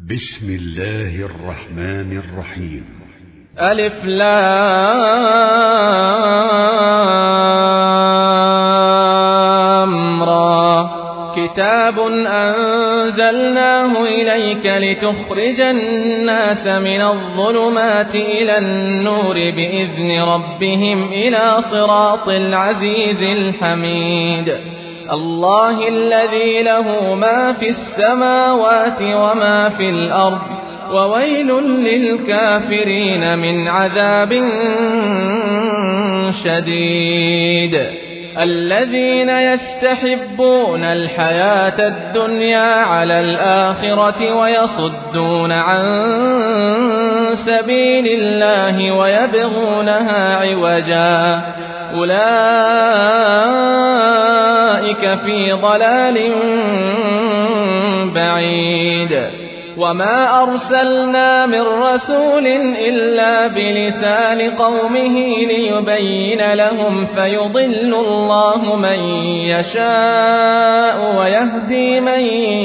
بسم الله الرحمن الرحيم. ألف لام را. كتاب أنزلناه إليك لتخرج الناس من الظلمات إلى النور بإذن ربهم إلى صراط العزيز الحميد. الله الذي له ما في السماوات وما في الأرض وويل للكافرين من عذاب شديد. الذين يستحبون الحياة الدنيا على الآخرة ويصدون عن سبيل الله ويبغونها عوجا أولئك في ضلال بعيد. وما أرسلنا من رسول إلا بلسان قومه ليبين لهم فيضل الله من يشاء ويهدي من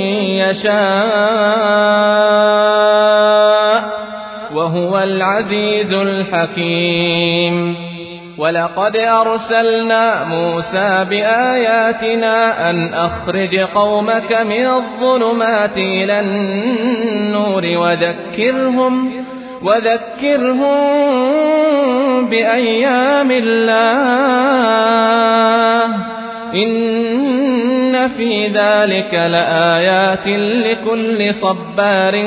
يشاء وهو العزيز الحكيم. ولقد أرسلنا موسى بآياتنا أن أخرج قومك من الظلمات إلى النور وذكرهم بأيام الله إن في ذلك لآيات لكل صبار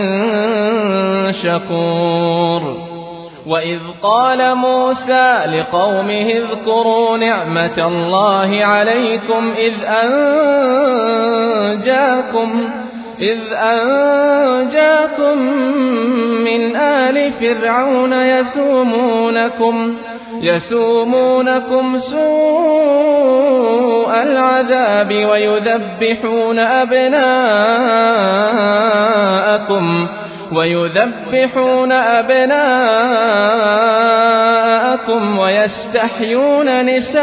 شكور. وإذ قال موسى لقومه اذكروا نعمة الله عليكم إذ أنجاكم من آل فرعون يسومونكم سوء العذاب ويذبحون أبناءكم ويستحيون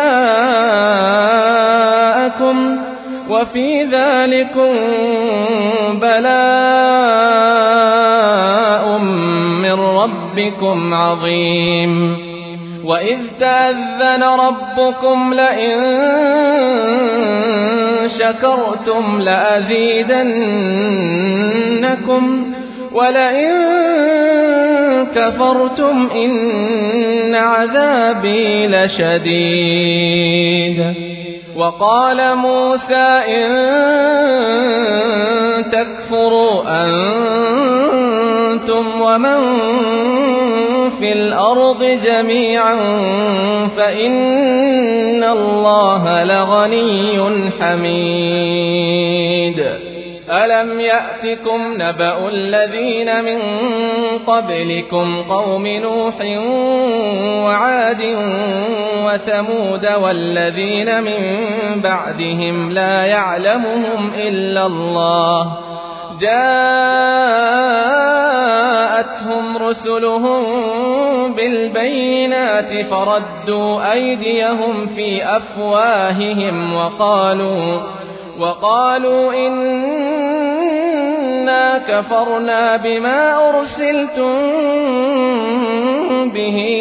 نساءكم وفي ذلكم بلاء من ربكم عظيم. وإذ تأذن ربكم لئن شكرتم لأزيدنكم ولئن كفرتم إن عذابي لشديد. وقال موسى إن تكفروا أنتم ومن في الأرض جميعا فإن الله لغني حميد. ألم يأتكم نبأ الذين من قبلكم قوم نوح وعاد وثمود والذين من بعدهم لا يعلمهم إلا الله جاءتهم رسلهم بالبينات فردوا أيديهم في أفواههم وقالوا إنا كفرنا بما أرسلتم به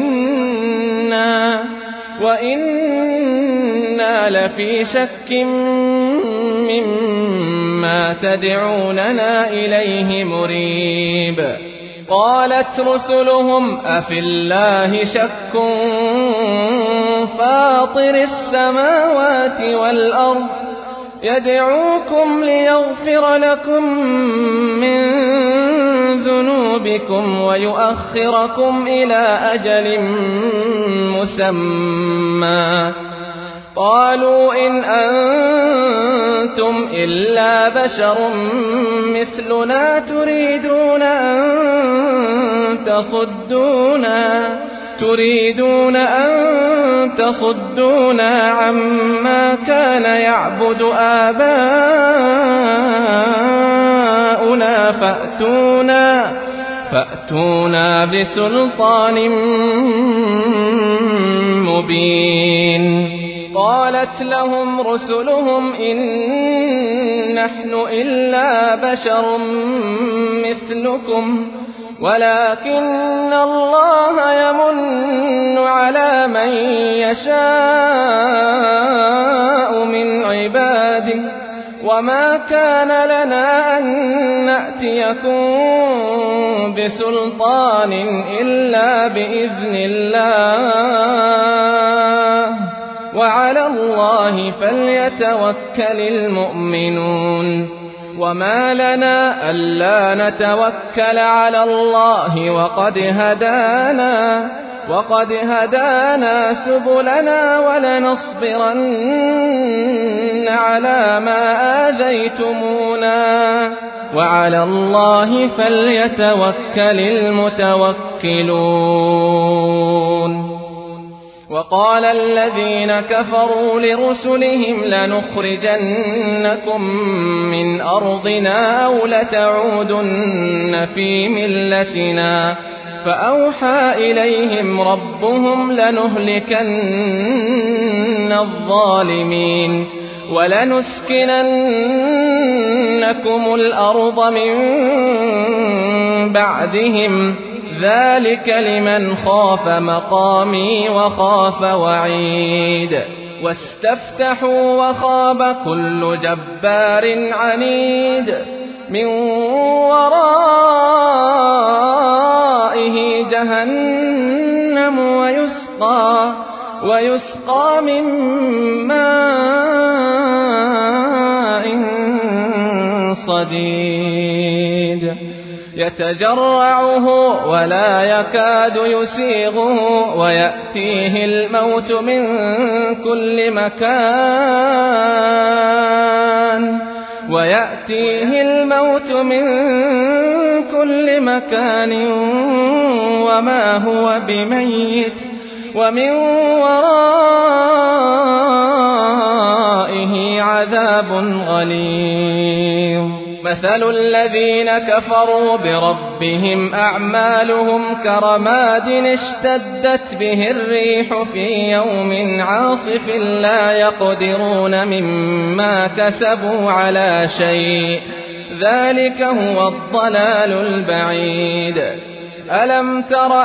وإنا لفي شك مما تدعوننا إليه مريب. قالت رسلهم أفي الله شك فاطر السماوات والأرض يدعوكم ليغفر لكم من ذنوبكم ويؤخركم إلى أجل مسمى. قالوا إن أنتم إلا بشر مثلنا تريدون أن تصدونا عما كان يعبد آباؤنا فأتونا بسلطان مبين. قالت لهم رسلهم إن نحن إلا بشر يضلكم ولكن الله يمن على من يشاء من عباده وما كان لنا أن نأتيكم بسلطان إلا بإذن الله وعلى الله فليتوكل المؤمنون وما لنا ألا نتوكل على الله وقد هدانا سبلنا ولنصبرن على ما آذيتمونا وعلى الله فليتوكل المتوكلون وقال الذين كفروا لرسلهم لنخرجنكم من أرضنا أو لتعودن في ملتنا فأوحى إليهم ربهم لنهلكن الظالمين ولنسكننكم الأرض من بعدهم ذلك لمن خاف مقامي وخاف وعيد واستفتحوا وخاب كل جبار عنيد من ورائه جهنم ويسقى من ماء صديد يتجرعه ولا يكاد يسيغه ويأتيه الموت من كل مكان وما هو بميت ومن ورائه عذاب غليظ مثل الذين كفروا بربهم أعمالهم كرماد اشتدت به الريح في يوم عاصف لا يقدرون مما كسبوا على شيء ذلك هو الضلال البعيد ألم تر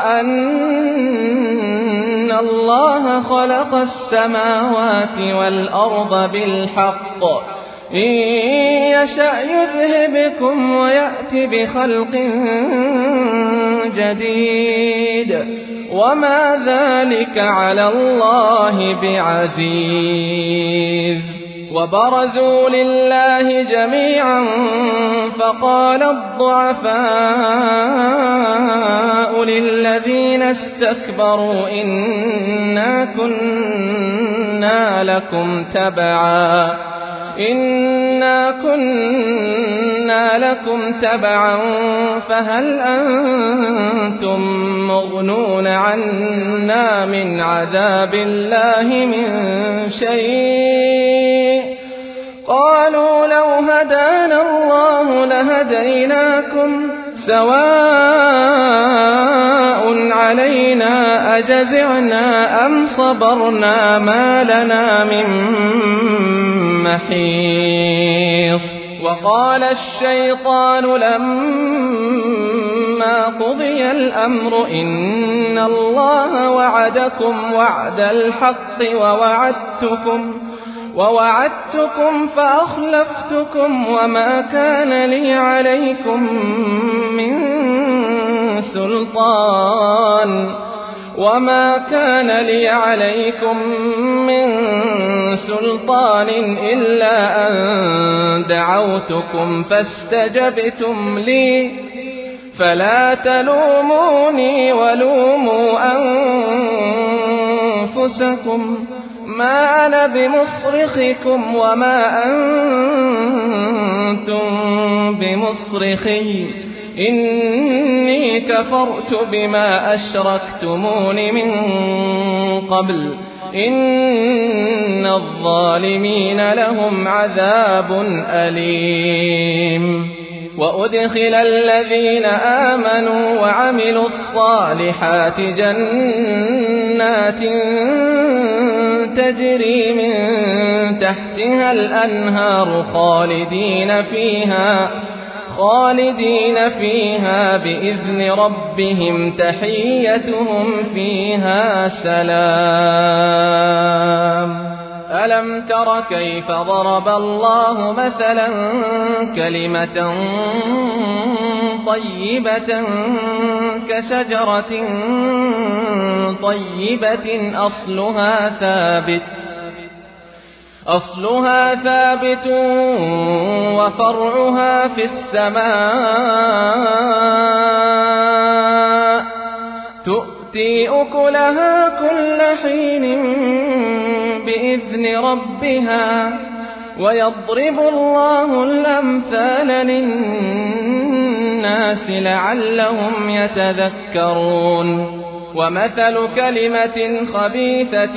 أن الله خلق السماوات والأرض بالحق إن يشأ يذهبكم ويأتي بخلق جديد وما ذلك على الله بعزيز وبرزوا لله جميعا فقال الضعفاء للذين استكبروا إنا كنا لكم تبعا فهل أنتم مغنون عنا من عذاب الله من شيء قالوا لو هدانا الله لهديناكم سواء علينا أجزعنا أم صبرنا ما لنا من محيص وقال الشيطان لما قضي الأمر إن الله وعدكم وعد الحق ووعدتكم فأخلفتكم وما كان لي عليكم من سلطان إلا أن دعوتكم فاستجبتم لي فلا تلوموني ولوموا أنفسكم ما أنا بمصرخكم وما أنتم بمصرخي إني كفرت بما أشركتمون من قبل إن الظالمين لهم عذاب أليم وأدخل الذين آمنوا وعملوا الصالحات جنات تجري من خالدين فيها بإذن ربهم تحيتهم فيها سلام. ألم تر كيف ضرب الله مثلا كلمة طيبة كشجرة طيبة أصلها ثابت وفرعها في السماء تؤتي أكلها كل حين بإذن ربها ويضرب الله الأمثال للناس لعلهم يتذكرون. ومثل كلمة خبيثة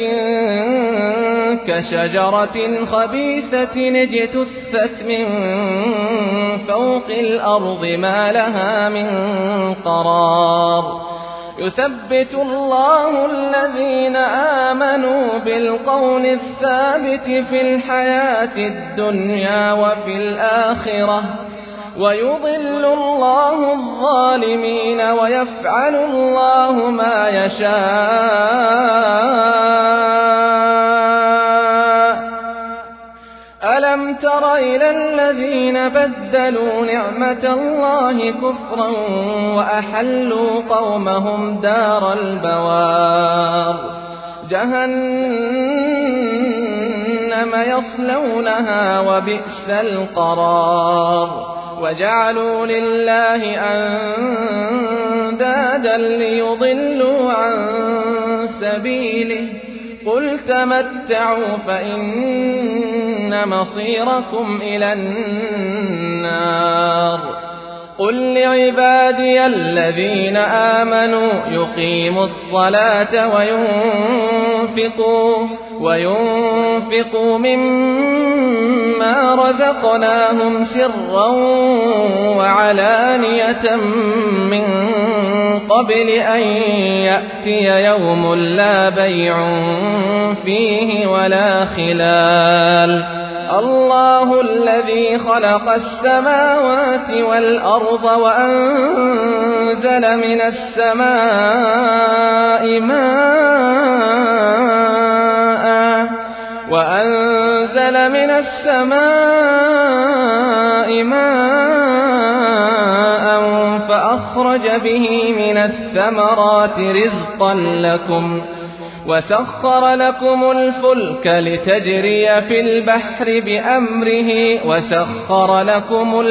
كشجرة خبيثة اجتثت من فوق الأرض ما لها من قرار. يثبت الله الذين آمنوا بالقول الثابت في الحياة الدنيا وفي الآخرة ويضل الله الظالمين ويفعل الله ما يشاء. ألم تر إلى الذين بدلوا نعمة الله كفرا وأحلوا قومهم دار البوار جهنم يصلونها وبئس القرار. وجعلوا لله أندادا ليضلوا عن سبيله قل تمتعوا فإن مصيركم إلى النار. قل لعبادي الذين آمنوا يقيموا الصلاة وينفقوا مما رزقناهم سرا وعلانية من قبل أن يأتي يوم لا بيع فيه ولا خلال. الله الذي خلق السماوات والأرض وأنزل من السماء ماء فأخرج به من الثمرات رزقا لكم وسخر لكم الفلك لتجري في البحر بأمره وسخر لكم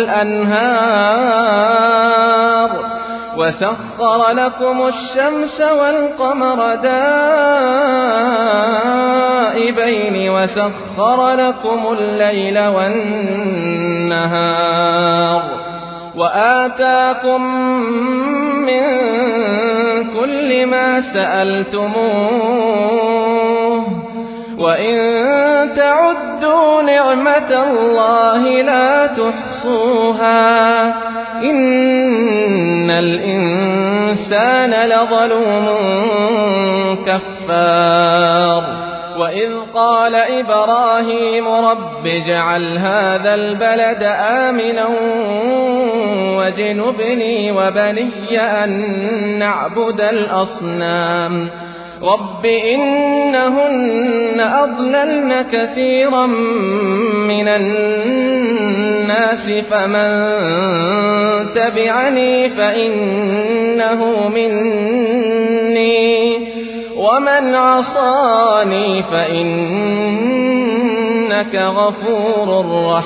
الأنهار وسخر لكم الشمس والقمر دائبين وسخر لكم الليل والنهار وآتاكم من كل ما سألتموه وإن تعدوا نعمة الله لا تحصوها إن الإنسان لظلوم كفار. وإذ قال إبراهيم رب اجعل هذا البلد آمنا واجنبني وبني أن نعبد الأصنام رب إنهن أضللن كثيرا من الناس فمن تبعني فإنه مني ومن عصاني فإنك غفور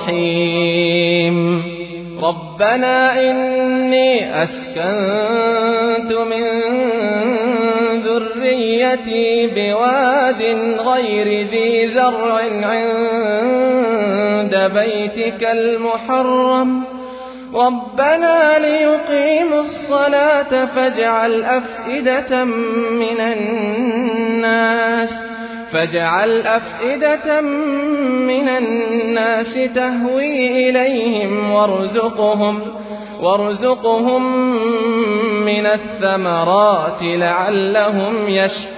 رحيم. ربنا إني أسكنت من ذريتي بواد غير ذي زرع عند بيتك المحرم ربنا ليقيموا الصلاة فاجعل أفئدة من الناس تهوي إليهم وارزقهم من الثمرات لعلهم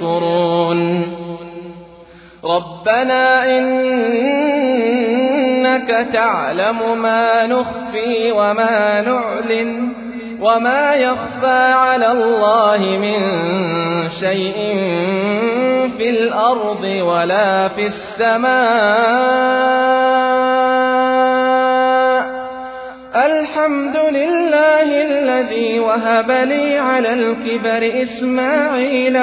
يشكرون. ربنا إنك إنك تعلم ما نخفي وما نعلن وما يخفى على الله من شيء في الأرض ولا في السماء. الحمد لله الذي وهب لي على الكبر إسماعيل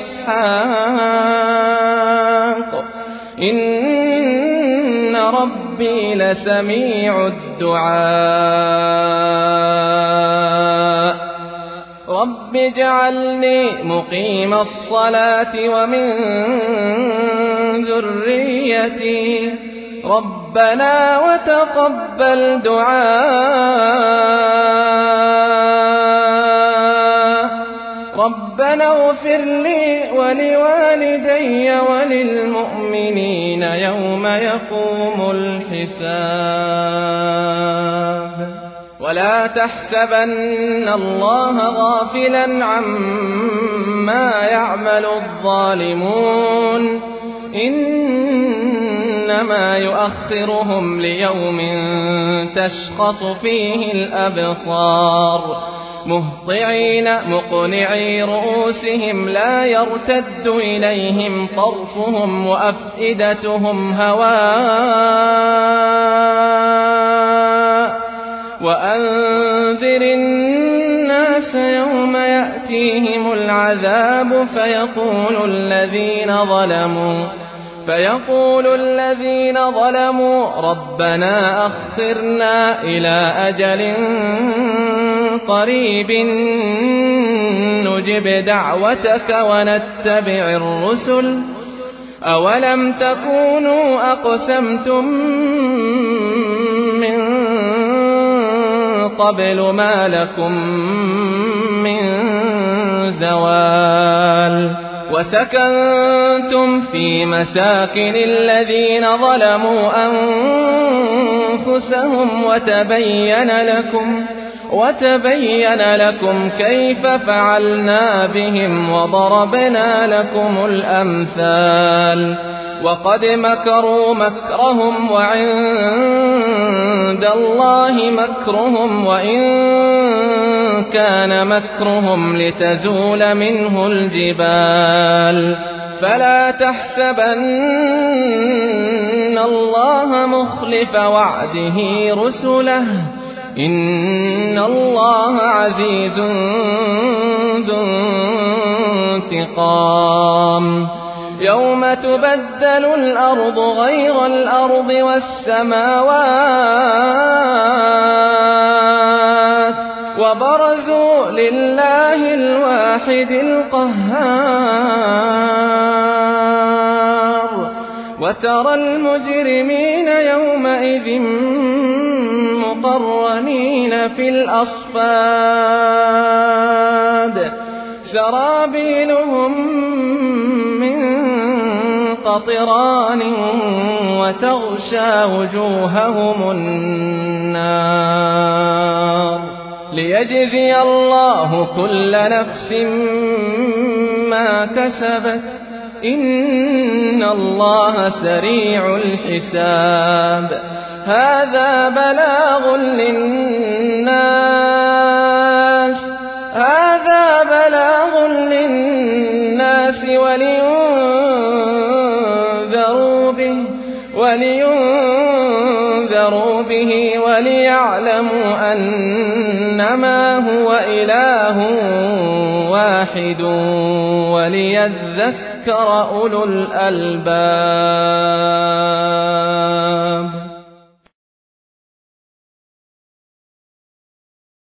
وإسحاق إن ربي لسميع الدعاء. رب اجعلني مقيم الصلاة ومن ذريتي ربنا وتقبل دعاء. ربنا اغفر لي ولوالدي وللمؤمنين يوم يقوم الحساب. ولا تحسبن الله غافلا عما يعمل الظالمون إنما يؤخرهم ليوم تشخص فيه الأبصار مهطعين مقنعي رؤوسهم لا يرتد إليهم طرفهم وأفئدتهم هواء. وأنذر الناس يوم يأتيهم العذاب فيقول الذين ظلموا ربنا أخرنا إلى أجل قريب نجب دعوتك ونتبع الرسل أولم تكونوا أقسمتم من قبل ما لكم من زوال. وسكنتم في مساكن الذين ظلموا أنفسهم وتبين لكم كيف فعلنا بهم وضربنا لكم الأمثال. وقد مكروا مكرهم وعند الله مكرهم وإن كان مكرهم لتزول منه الجبال. فلا تحسبن الله مخلف وعده رسله إن الله عزيز ذو انتقام. يوم تبدل الأرض غير الأرض والسماوات وبرزوا لله الواحد القهار. وترى المجرمين يومئذ مقرنين في الأصفاد سرابيلهم من قطران وتغشى وجوههم النار. ليجزي الله كل نفس ما كسبت إن الله سريع الحساب. هذا بلاغ للناس ولينذروا به وليعلموا أنما هو إله واحد وليذكر أولو الألباب.